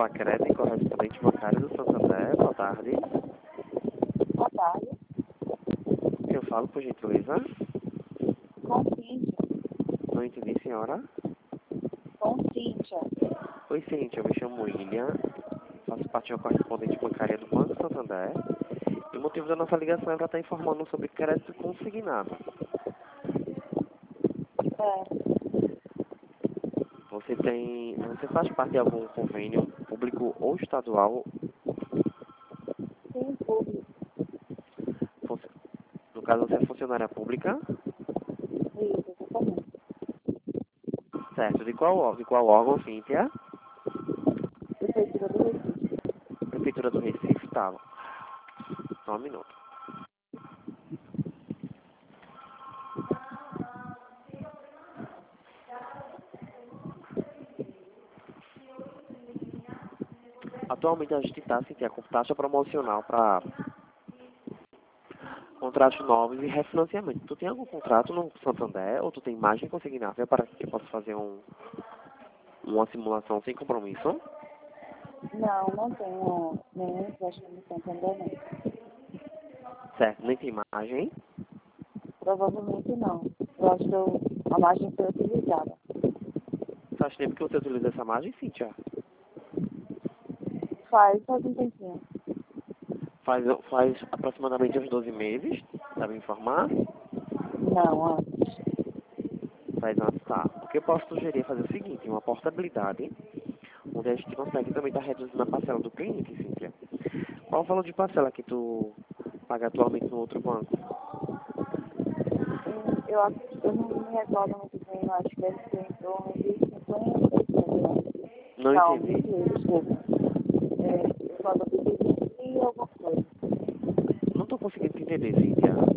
para crédito e correspondente bancário do Santander. Boa tarde. Boa tarde. Eu falo, por gentileza. Com Cíntia. Não entendi, senhora. Com Cíntia. Oi, Cíntia. Eu me chamo William. Faço parte da correspondente bancária do Banco Santander. E o motivo da nossa ligação é para estar informando sobre crédito consignado. Você faz parte de algum convênio público ou estadual? Sim, público. Funci- No caso, você é funcionária pública? Isso, exatamente. Certo. De qual órgão, Cíntia? Prefeitura do Recife. Prefeitura do Recife, tá. Só um minuto. Atualmente a gente está, Cíntia, com taxa promocional para contratos novos e refinanciamento. Tu tem algum contrato no Santander ou tu tem margem consignável para que eu possa fazer uma simulação sem compromisso? Não tenho nenhum empréstimo no Santander, não. Certo, nem tem margem. Provavelmente não. Eu acho que a margem foi utilizada. Faz tempo que você utiliza essa margem, Cíntia? Faz um tempinho. Faz aproximadamente uns 12 meses, sabe informar? Não, antes. Faz antes, tá. O que eu posso sugerir é fazer o seguinte, uma portabilidade, onde a gente consegue também estar reduzindo a parcela do cliente, Cíntia. Qual o valor de parcela que tu paga atualmente no outro banco? Eu não me recordo muito bem, eu acho que deve ser em torno de 50, Não não, entendi. desculpa. Eu falo de 20 e alguma coisa. Não estou conseguindo te entender, Cíntia.